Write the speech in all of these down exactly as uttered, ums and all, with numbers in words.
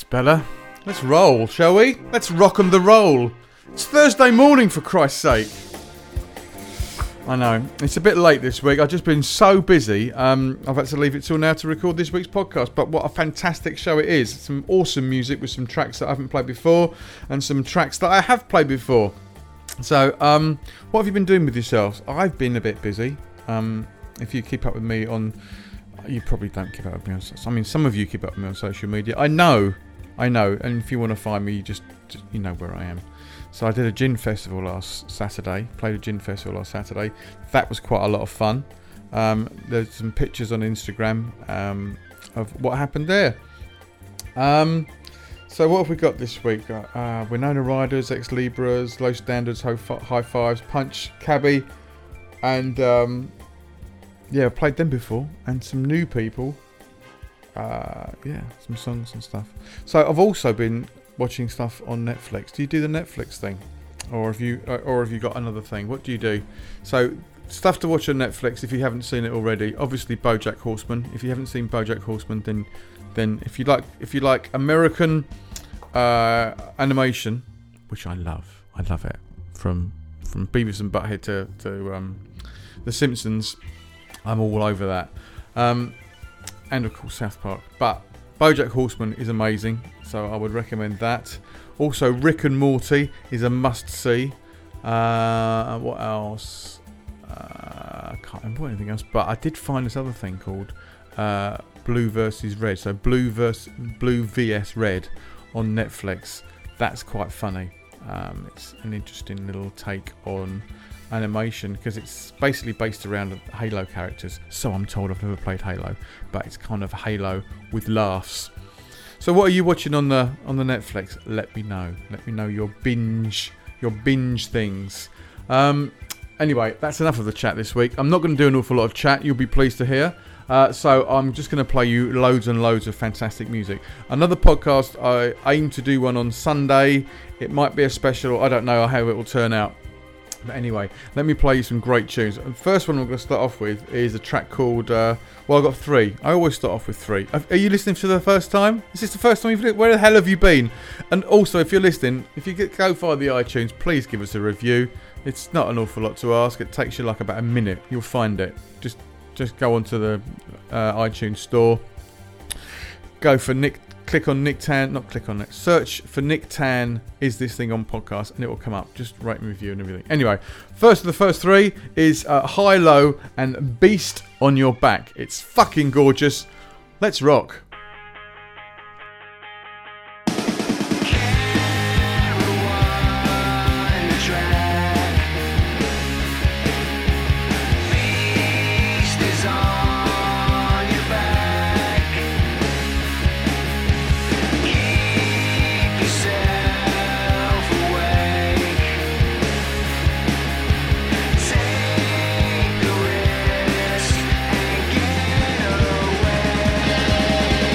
Bella. Let's roll, shall we? Let's rock and the roll. It's Thursday morning, for Christ's sake. I know, it's a bit late this week. I've just been so busy. Um, I've had to leave it till now to record this week's podcast. But what a fantastic show it is. Some awesome music with some tracks that I haven't played before and some tracks that I have played before. So, um, what have you been doing with yourselves? I've been a bit busy. Um, if you keep up with me on... You probably don't keep up with me on... I mean, some of you keep up with me on social media. I know. I know. And if you want to find me, you just, just you know where I am. So I did a gin festival last Saturday. Played a gin festival last Saturday. That was quite a lot of fun. Um, there's some pictures on Instagram um, of what happened there. Um, so what have we got this week? Uh, Winona Riders, Ex Libras, Low Standards, High Fives, Punch, Cabby, and um, yeah, I've played them before. And some new people. Uh, yeah, some songs and stuff. So I've also been watching stuff on Netflix. Do you do the Netflix thing, or have you, or have you got another thing? What do you do? So stuff to watch on Netflix if you haven't seen it already. Obviously, BoJack Horseman. If you haven't seen BoJack Horseman, then then if you like if you like American uh, animation, which I love, I love it. From from Beavis and Butthead to to um, The Simpsons, I'm all over that. Um, and of course South Park, but BoJack Horseman is amazing, so I would recommend that. Also, Rick and Morty is a must-see. Uh, what else? Uh, I can't remember anything else, but I did find this other thing called uh, Blue versus Red. So Blue versus Blue versus Red on Netflix. That's quite funny. Um, it's an interesting little take on animation because it's basically based around Halo characters. So I'm told. I've never played Halo, but it's kind of Halo with laughs. So what are you watching on the on the Netflix? Let me know. Let me know your binge your binge things. Um, anyway, that's enough of the chat this week. I'm not going to do an awful lot of chat. You'll be pleased to hear. Uh, so I'm just going to play you loads and loads of fantastic music. Another podcast. I aim to do one on Sunday. It might be a special. I don't know how it will turn out. But anyway, let me play you some great tunes. The first one I'm going to start off with is a track called... Uh, well, I've got three. I always start off with three. Are you listening for the first time? Is this the first time you've listened? Where the hell have you been? And also, if you're listening, if you get, go via the iTunes, please give us a review. It's not an awful lot to ask. It takes you like about a minute. You'll find it. Just just go onto the uh, iTunes store. Go for Nick... Click on Nick Tan, not click on it. Search for Nick Tan, Is This Thing on Podcast, and it will come up. Just rate and review and everything. Anyway, first of the first three is uh, High Low and Beast on Your Back. It's fucking gorgeous. Let's rock. Take the risk and get away.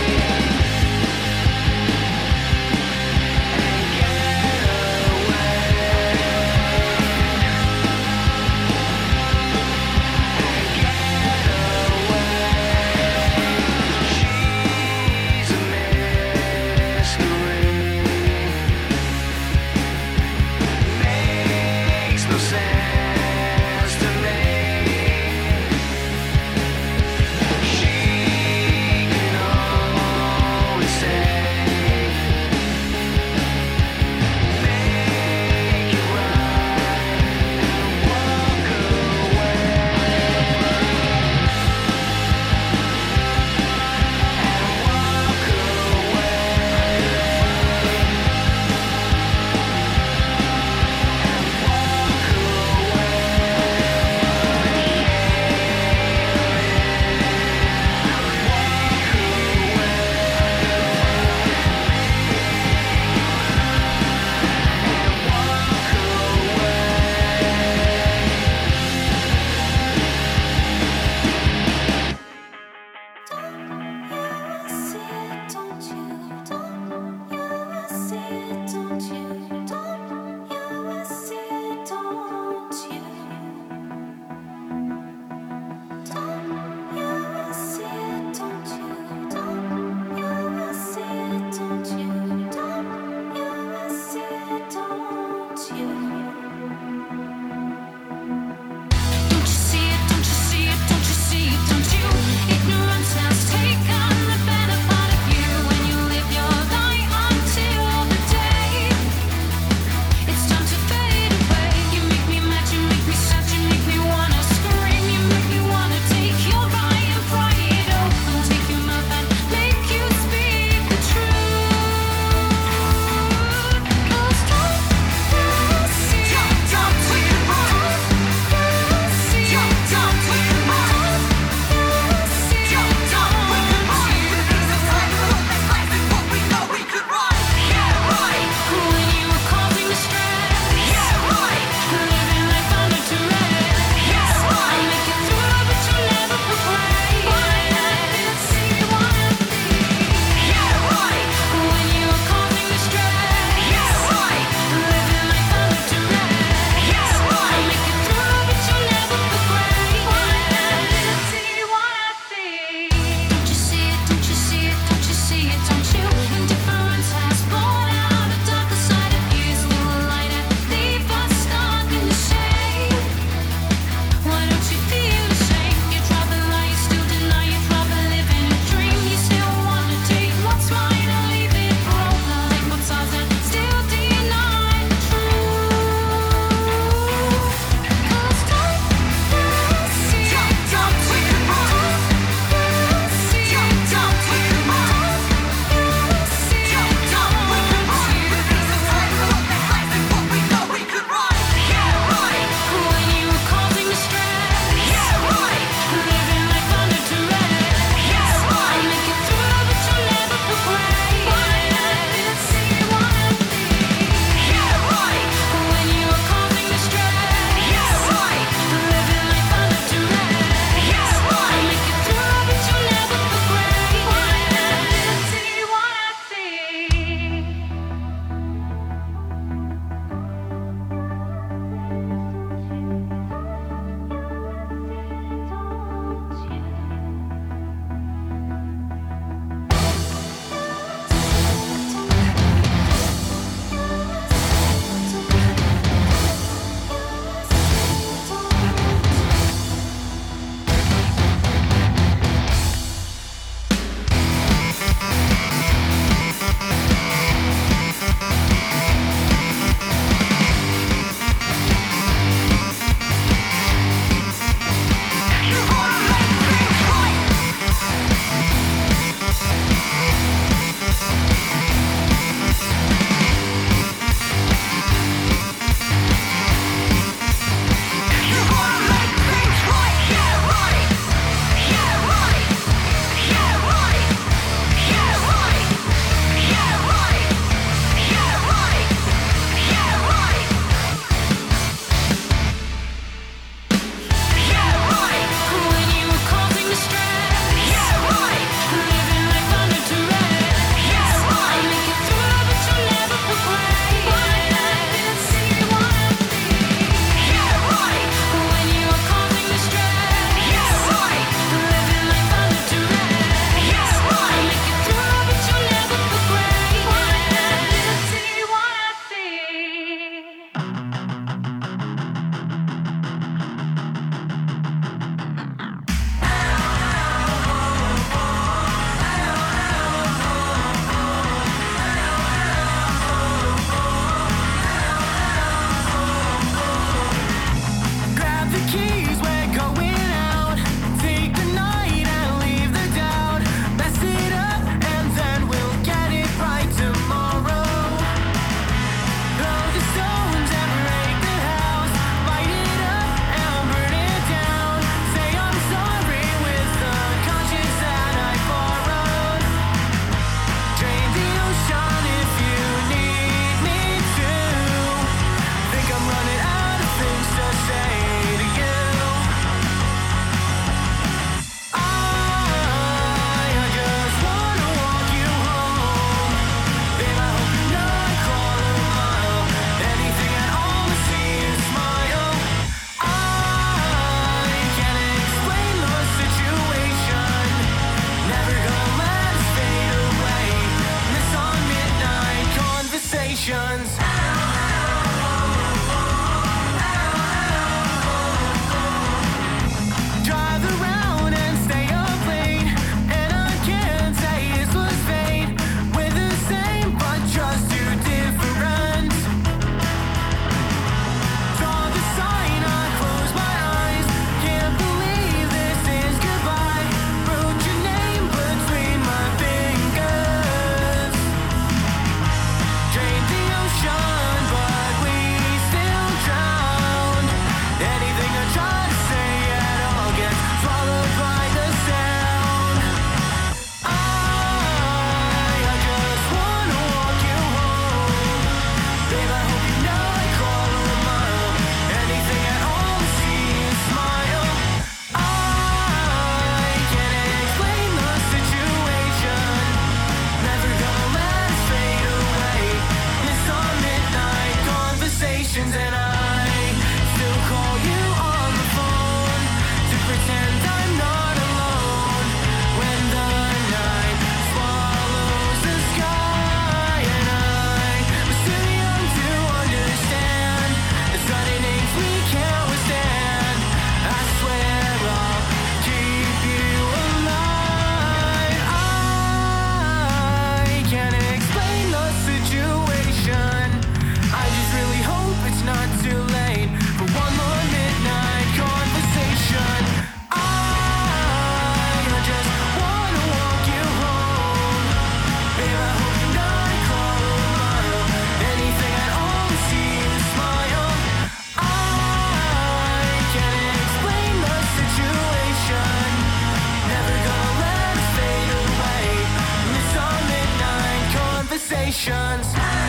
nations.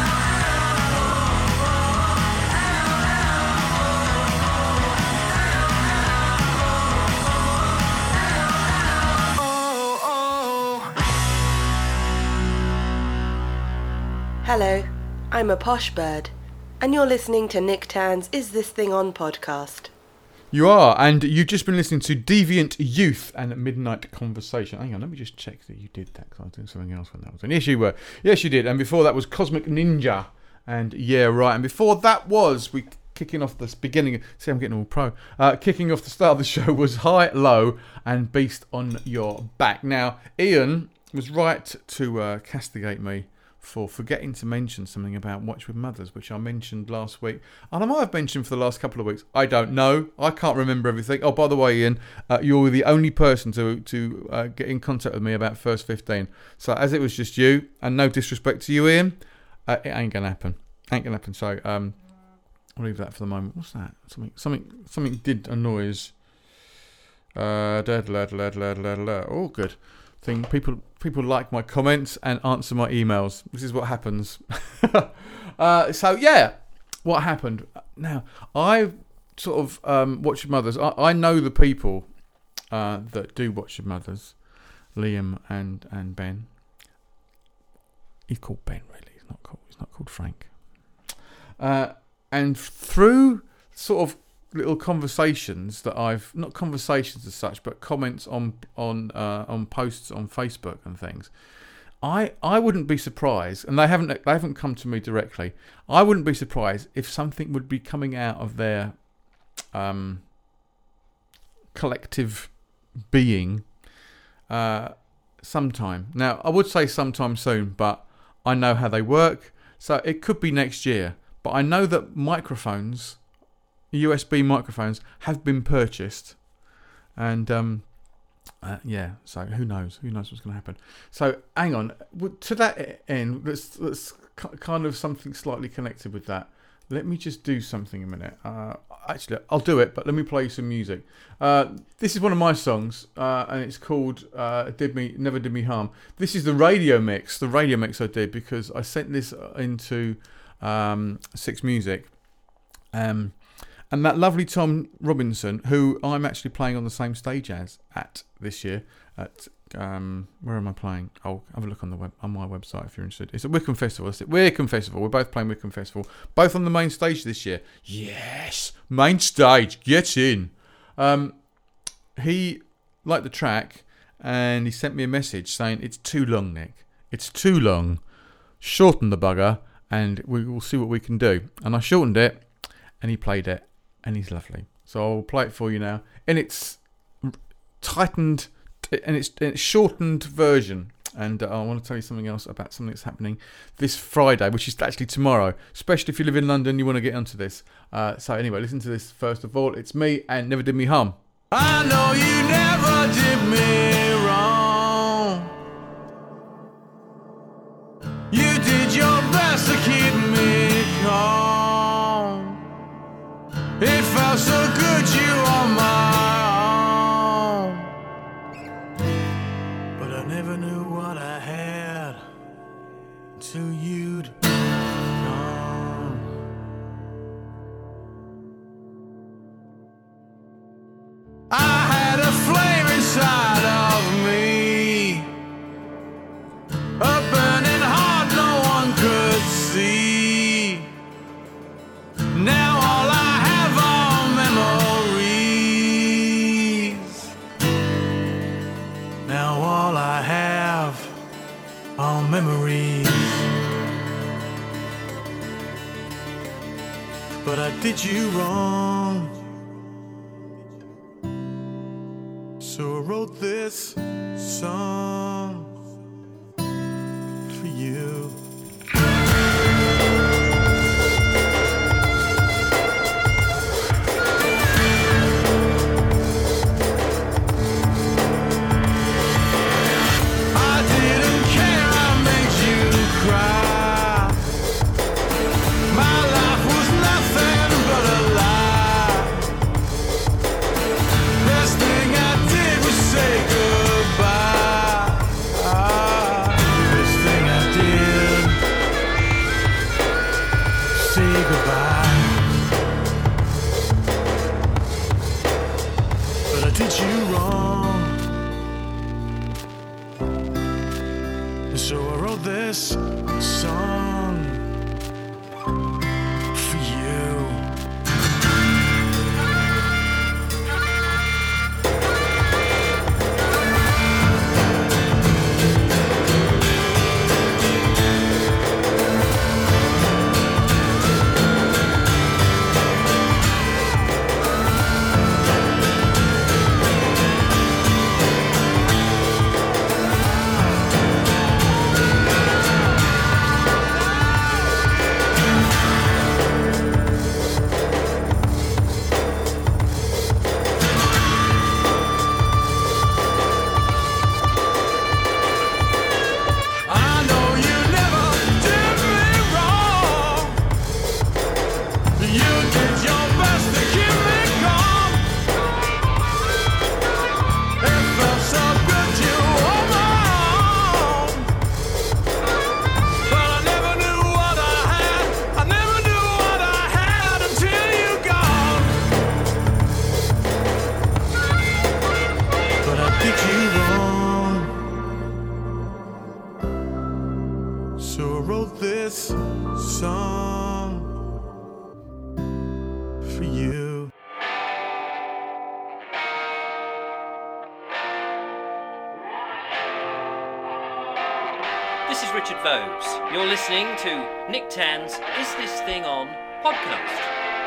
Hello, I'm a posh bird, and you're listening to Nick Tan's Is This Thing On podcast. You are, and you've just been listening to Deviant Youth and Midnight Conversation. Hang on, let me just check that you did that, because I was doing something else when that was on. Yes, you were. Yes, you did. And before that was Cosmic Ninja, and Yeah, Right. And before that was, we kicking off this beginning, see I'm getting all pro, uh, kicking off the start of the show was High, Low, and Beast on Your Back. Now, Ian was right to uh, castigate me for forgetting to mention something about Watch With Mothers, which I mentioned last week. And I might have mentioned for the last couple of weeks. I don't know. I can't remember everything. Oh, by the way, Ian, uh, you're the only person to to uh, get in contact with me about First fifteen. So as it was just you, and no disrespect to you, Ian, uh, it ain't going to happen. Ain't going to happen. So um, I'll leave that for the moment. What's that? Something something, something did a noise. Uh, da, da, da, da, da, da, da. Oh, good. Thing. People people like my comments and answer my emails. This is what happens. uh, so yeah, what happened? Now I sort of um, Watch Your Mothers. I, I know the people uh, that do Watch Your Mothers, Liam and and Ben. He's called Ben, really. He's not called. He's not called Frank. Uh, and through sort of little conversations that I've not conversations as such, but comments on on uh, on posts on Facebook and things. I I wouldn't be surprised, and they haven't they haven't come to me directly. I wouldn't be surprised if something would be coming out of their um, collective being uh, sometime. Now I would say sometime soon, but I know how they work, so it could be next year. But I know that microphones. U S B microphones have been purchased, and um, uh, yeah. So who knows? Who knows what's going to happen? So hang on. To that end, let's let's kind of something slightly connected with that. Let me just do something a minute. Uh, actually, I'll do it, but let me play you some music. Uh, this is one of my songs, uh, and it's called uh, "Did Me Never Did Me Harm." This is the radio mix. The radio mix I did because I sent this into um, Six Music. Um. And that lovely Tom Robinson, who I'm actually playing on the same stage as at this year, at um, where am I playing? Oh, have a look on the web on my website if you're interested. It's at Wickham Festival. It's at Wickham Festival. We're both playing Wickham Festival, both on the main stage this year. Yes, main stage. Get in. Um, he liked the track, and he sent me a message saying it's too long, Nick. It's too long. Shorten the bugger, and we will see what we can do. And I shortened it, and he played it. And he's lovely. So I'll play it for you now. In its tightened, and its, its shortened version. And uh, I want to tell you something else about something that's happening this Friday, which is actually tomorrow. Especially if you live in London, you want to get onto this. Uh, so anyway, listen to this first of all. It's me and Never Did Me Harm. I know you never did me wrong. You did your best to keep me calm. It felt so good you on my own. But I never knew what I had until you'd gone. I had a flame inside of me, a burning heart no one could see. Now all I all memories, but I did you wrong, so I wrote this song for you. Say goodbye. Ah, best thing I did. So I wrote this song for you. So I wrote this song for you. This is Richard Vobes. You're listening to Nick Tan's Is This Thing On podcast.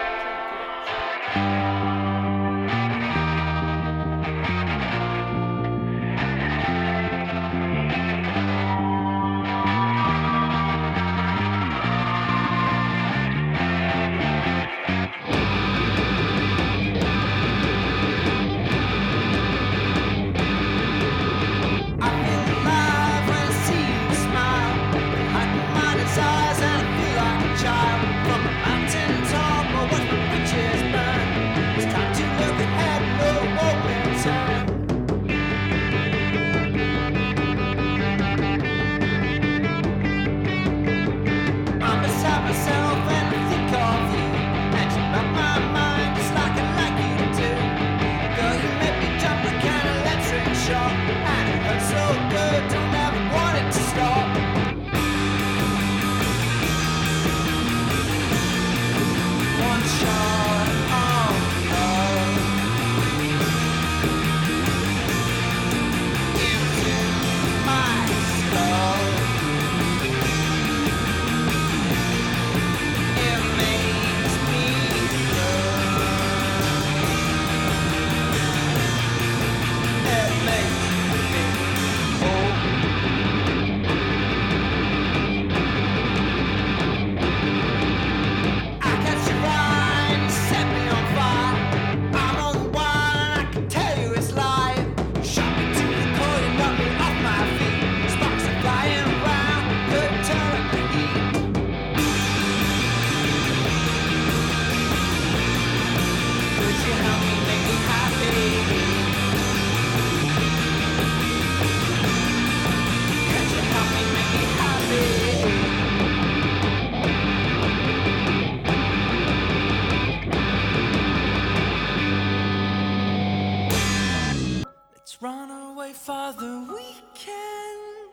For the weekend,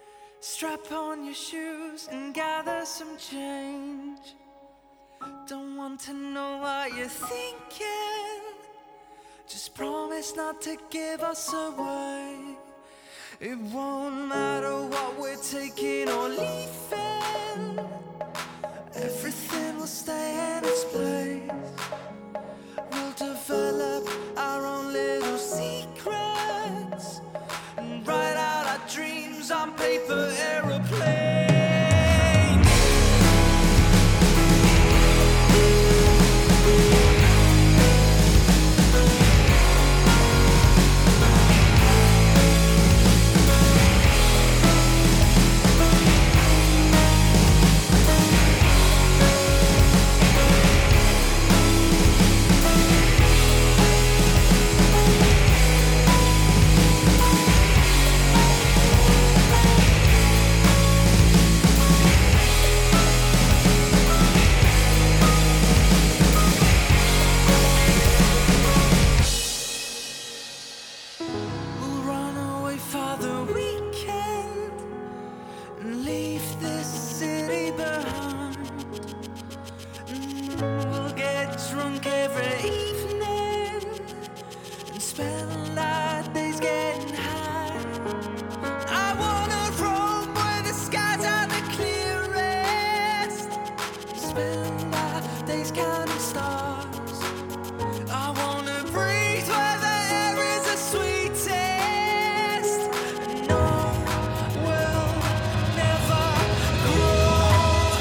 strap on your shoes and gather some change. Don't want to know what you're thinking, just promise not to give us away. It won't matter what we're taking or leaving, everything will stay in its place. We'll develop our own little secrets and write out our dreams on paper aeroplanes. and leave this city behind. Mm, we'll get drunk every evening and spend our days getting high. I wanna roam where the skies are the clearest, spend our days counting stars. I wanna breathe where the air is the sweetest, and no will never grow.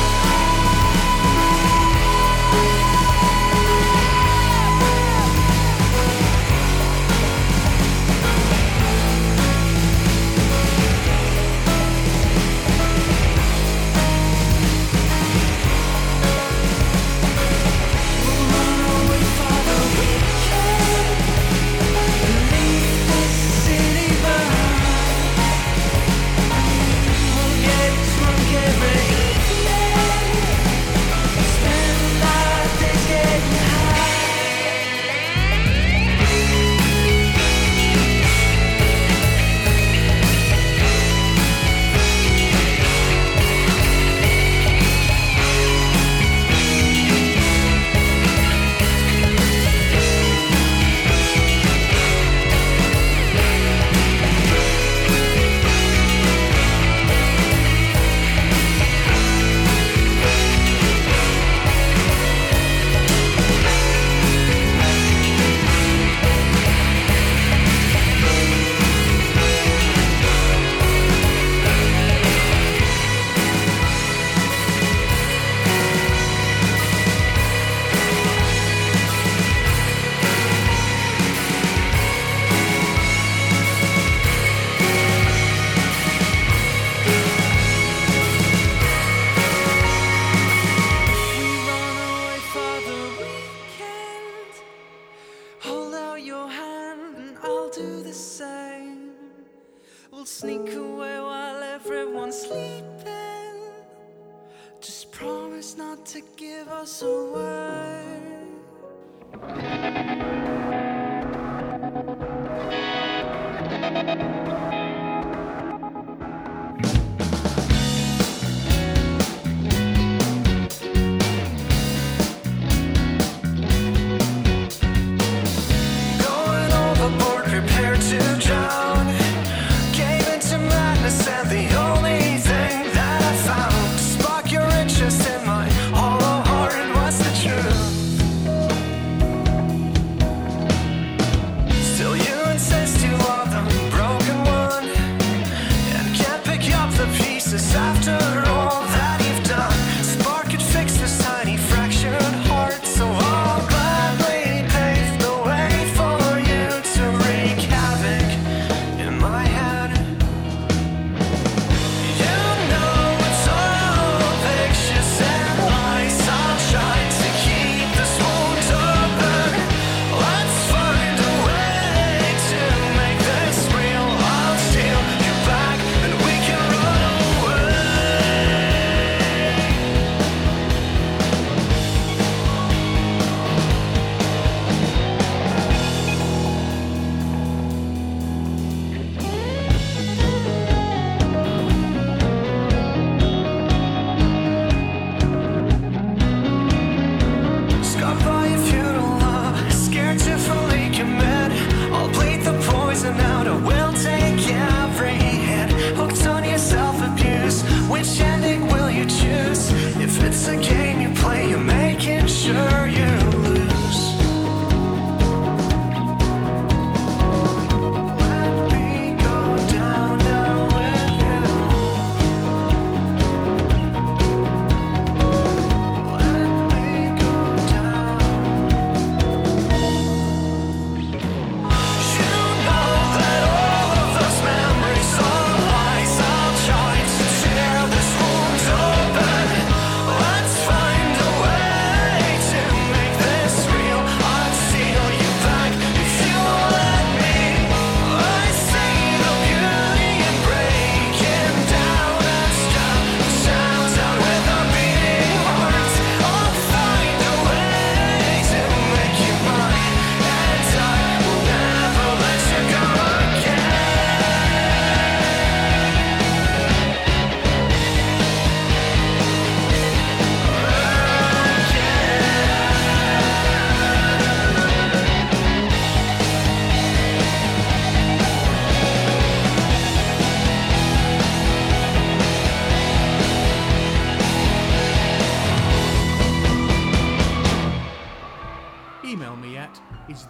We'll run away for the weekend and leave this city behind. We'll get drunk every evening, spend our days getting high. We run away for the weekend. Hold out your hand and I'll do the same. We'll sneak away while everyone's sleeping. Just promise not to give us away. Going overboard, prepared to drown. Gave into madness, and the only thing that I found to spark your interest in my hollow heart was the truth. Still, you insist you are the broken one, and can't pick up the pieces after all that you've done. Spark could fix this tiny fractured heart, so I'll gladly pave the way for you to wreak havoc in my head. You know it's all pictures and lies. I'll try to keep this wound open. Let's find a way to make this real. I'll steal you back and we can run away.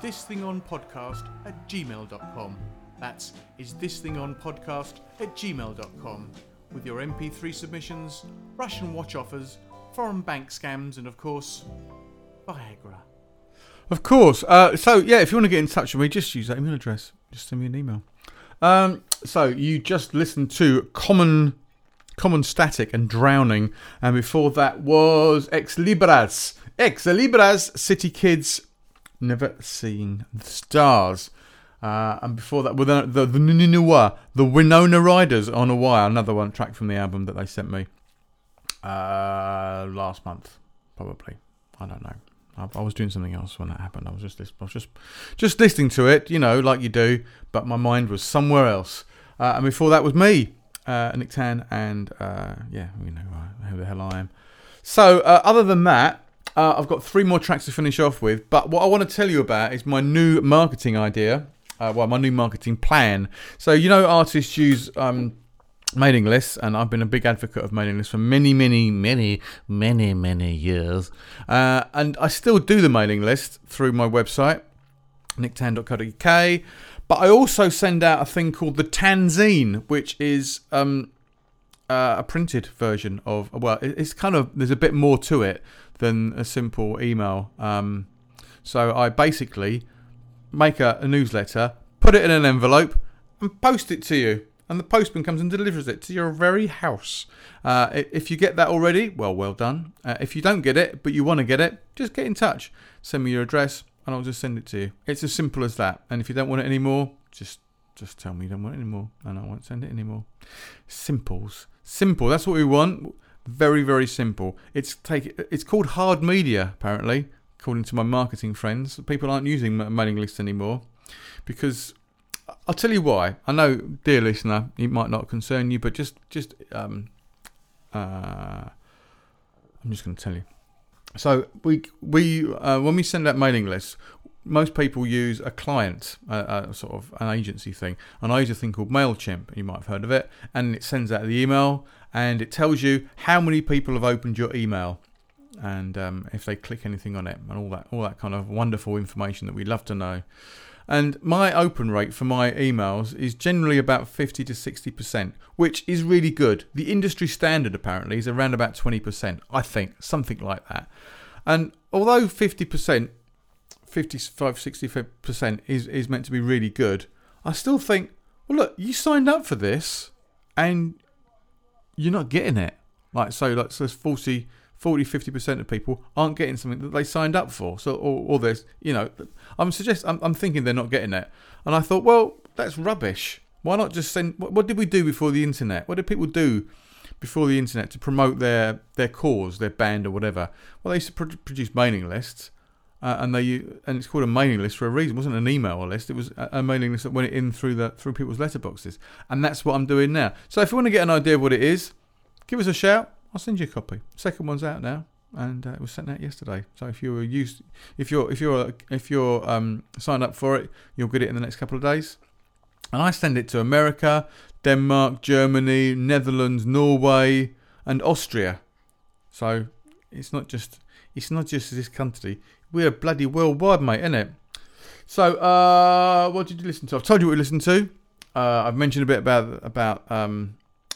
this thing on podcast at gmail dot com. That's is this thing on podcast at gmail dot com. With your M P three submissions, Russian watch offers, foreign bank scams, and of course, Viagra. Of course. Uh, so, yeah, if you want to get in touch with me, just use that email address. Just send me an email. Um, so, you just listened to Common Common Static and Drowning. And before that was Ex Libras. Ex Libras, City Kids, Never Seen the Stars. Uh, and before that, well, the, the, the, the, the Winona Riders on a Wire. Another one track from the album that they sent me uh, last month, probably. I don't know. I was doing something else when that happened. I was just, I was just, just listening to it, you know, like you do. But my mind was somewhere else. Uh, and before that was me, uh, Nick Tan, and uh, yeah, you know uh, who the hell I am. So uh, other than that, uh, I've got three more tracks to finish off with. But what I want to tell you about is my new marketing idea. Uh, well, my new marketing plan. So you know, artists use Um, mailing lists, and I've been a big advocate of mailing lists for many, many, many, many, many years. Uh, and I still do the mailing list through my website, nick tan dot co dot uk. But I also send out a thing called the Tanzine, which is um, uh, a printed version of, well, it's kind of, there's a bit more to it than a simple email. Um, so I basically make a, a newsletter, put it in an envelope, and post it to you. And the postman comes and delivers it to your very house. Uh, if you get that already, well, well done. Uh, if you don't get it, but you want to get it, just get in touch. Send me your address, and I'll just send it to you. It's as simple as that. And if you don't want it anymore, just just tell me you don't want it anymore, and I won't send it anymore. Simples. Simple. That's what we want. Very, very simple. It's take. It's called hard media, apparently, according to my marketing friends. People aren't using mailing lists anymore because... I'll tell you why. I know, dear listener, it might not concern you, but just, just, um, uh, I'm just going to tell you. So we, we, uh, when we send out mailing lists, most people use a client, a, a sort of an agency thing, and I use a thing called MailChimp. You might have heard of it, and it sends out the email, and it tells you how many people have opened your email, and um, if they click anything on it, and all that, all that kind of wonderful information that we love to know. And my open rate for my emails is generally about fifty to sixty percent, which is really good. The industry standard, apparently, is around about twenty percent, I think, something like that. And although fifty percent, fifty-five, sixty percent is, is meant to be really good, I still think, well, look, you signed up for this and you're not getting it. Like, so, like, so there's forty... forty, fifty percent of people aren't getting something that they signed up for. So, or, or there's, you know, I'm suggest, I'm, I'm thinking they're not getting it. And I thought, well, that's rubbish. Why not just send, what, what did we do before the internet? What did people do before the internet to promote their, their cause, their band or whatever? Well, they used to pro- produce mailing lists. Uh, and they and it's called a mailing list for a reason. It wasn't an email list. It was a, a mailing list that went in through the through people's letterboxes. And that's what I'm doing now. So if you want to get an idea of what it is, give us a shout. I'll send you a copy. Second one's out now, and uh, it was sent out yesterday. So if you're used, if you're if you're if you're um, signed up for it, you'll get it in the next couple of days. And I send it to America, Denmark, Germany, Netherlands, Norway, and Austria. So it's not just it's not just this country. We're bloody worldwide, mate, isn't it? So uh, what did you listen to? I've told you what we listened to. Uh, I've mentioned a bit about about um,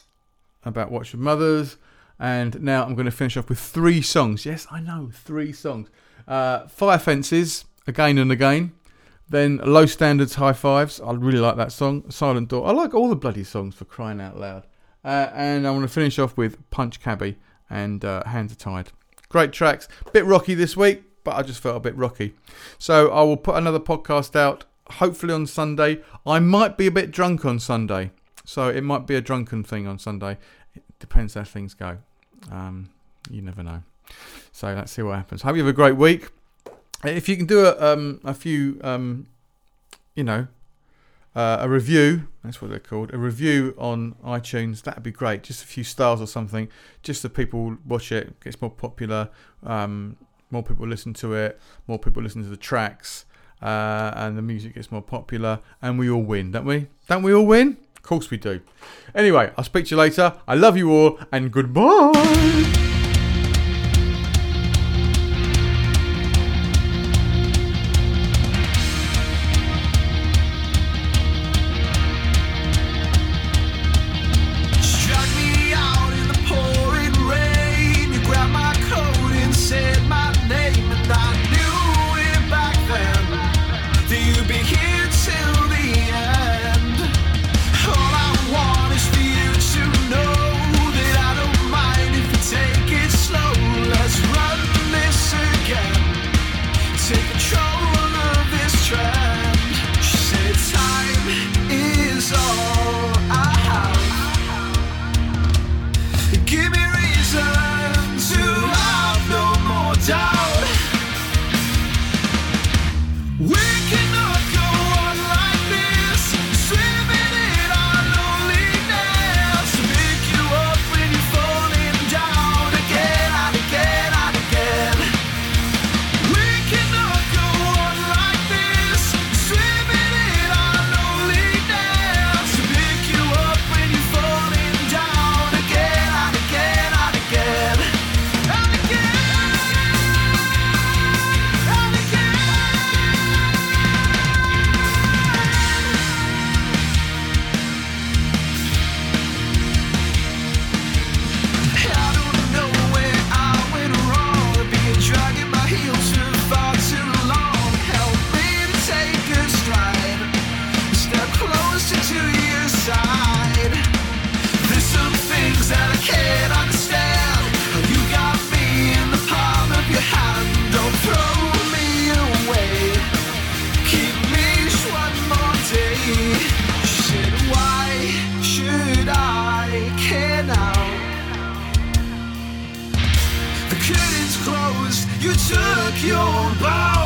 about Watch of Mothers. And now I'm going to finish off with three songs. Yes, I know, three songs. Uh, Fire Fences, Again and Again. Then Low Standards, High Fives. I really like that song. Silent Door. I like all the bloody songs, for crying out loud. Uh, and I'm going to finish off with Punch Cabbie and uh, Hands Are Tied. Great tracks. Bit rocky this week, but I just felt a bit rocky. So I will put another podcast out, hopefully on Sunday. I might be a bit drunk on Sunday. So it might be a drunken thing on Sunday. It depends how things go. Um, you never know. So let's see what happens. Hope you have a great week. If you can do a, um, a few, um, you know, uh, a review, that's what they're called, a review on iTunes, that'd be great. Just a few stars or something, just so people watch it, gets more popular, um, more people listen to it, more people listen to the tracks, uh, and the music gets more popular, and we all win, don't we? Don't we all win? Of course we do. Anyway, I'll speak to you later. I love you all, and goodbye. curtains closed, you took your bow.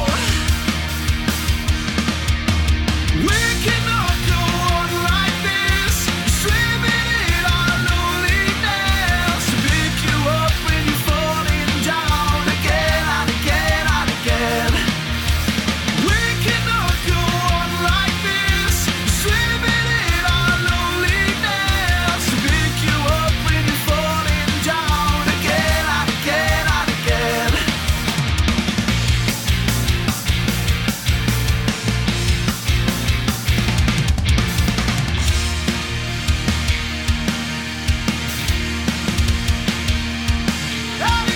We cannot go on like this, swimming in our loneliness. To pick you up when you're falling down again and again and again. We cannot go on like this, swimming in our loneliness. To pick you up when you're falling down again and again and again. And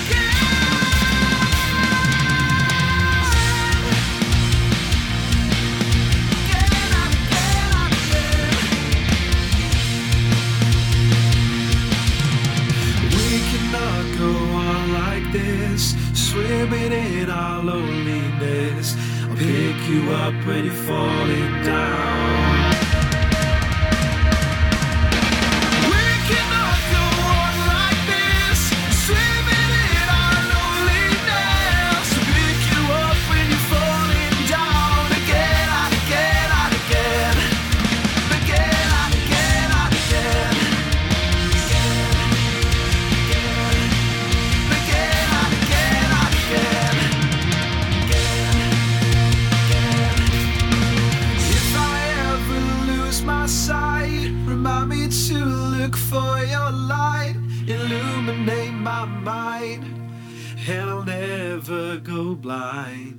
we cannot go on like this, swimming in our loneliness. I'll pick you up when you're falling down. We cannot go on like this, swimming in our loneliness. I'll pick you up when you're falling down again and again and again. Again and again and again. Again and again and again. If I ever lose my sight, remind me to look for your light. Illuminate my mind, and I'll never go blind.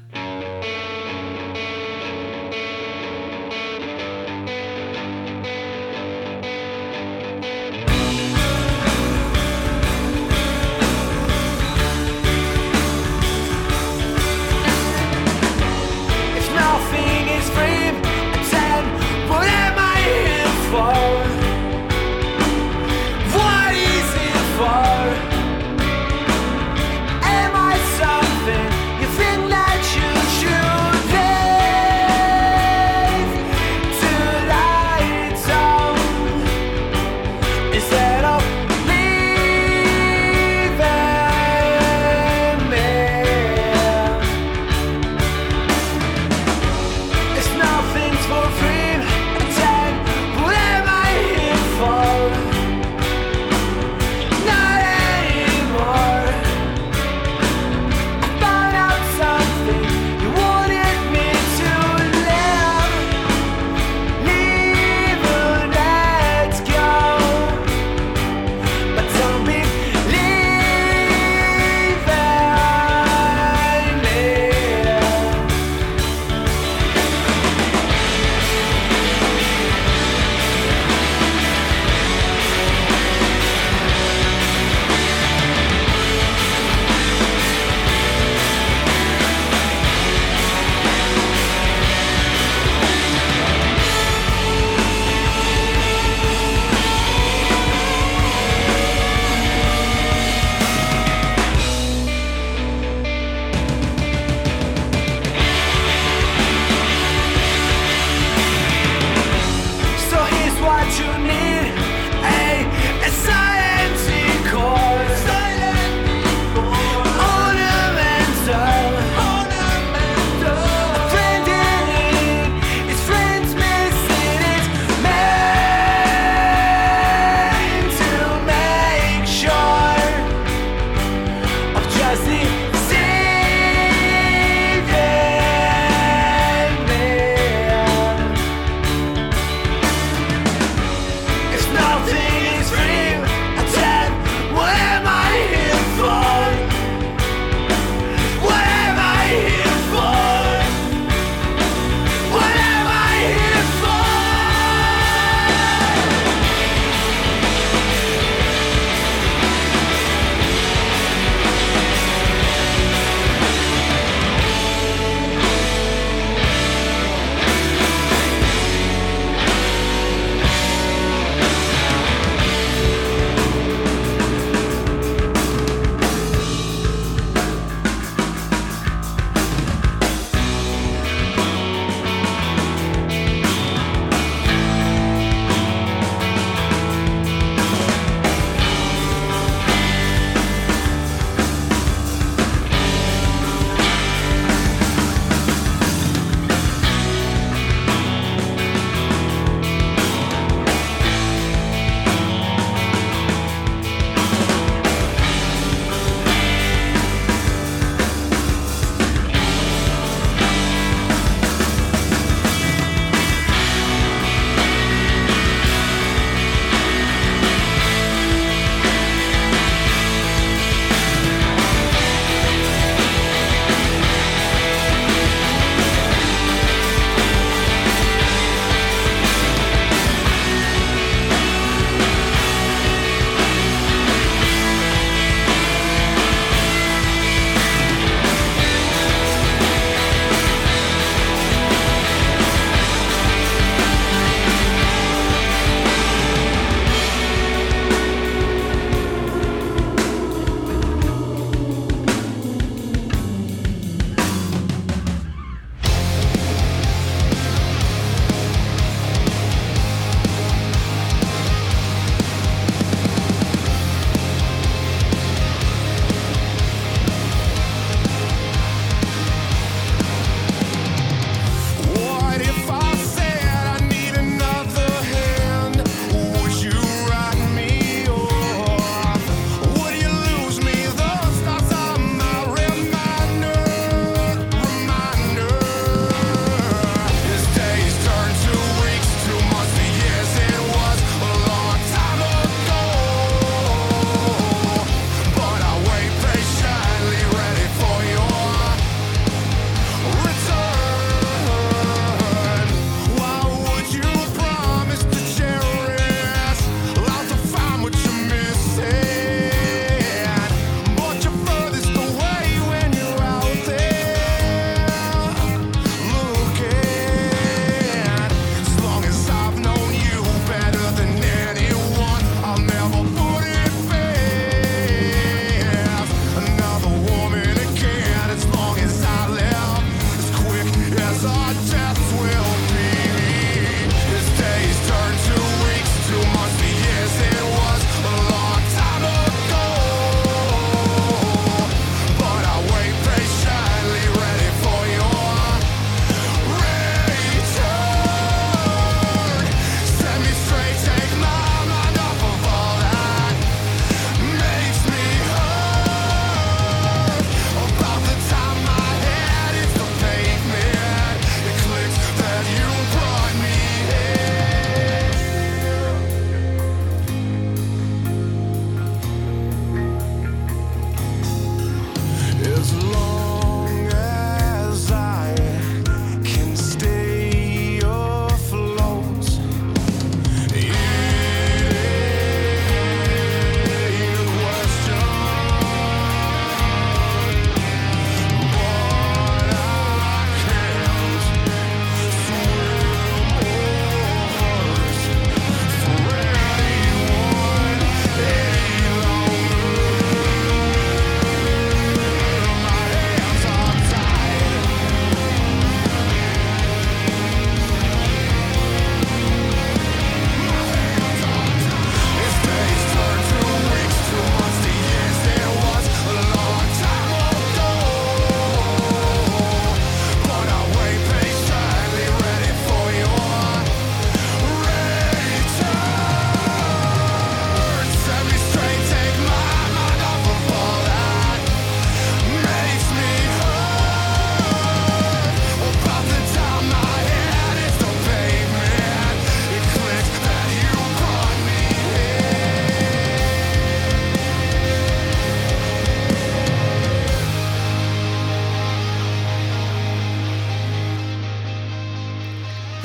If nothing is free, then what am I here for? What is it for? Am I something you think that you should be?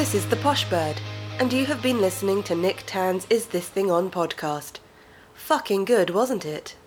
This is the Posh Bird, and you have been listening to Nick Tan's Is This Thing On podcast. Fucking good, wasn't it?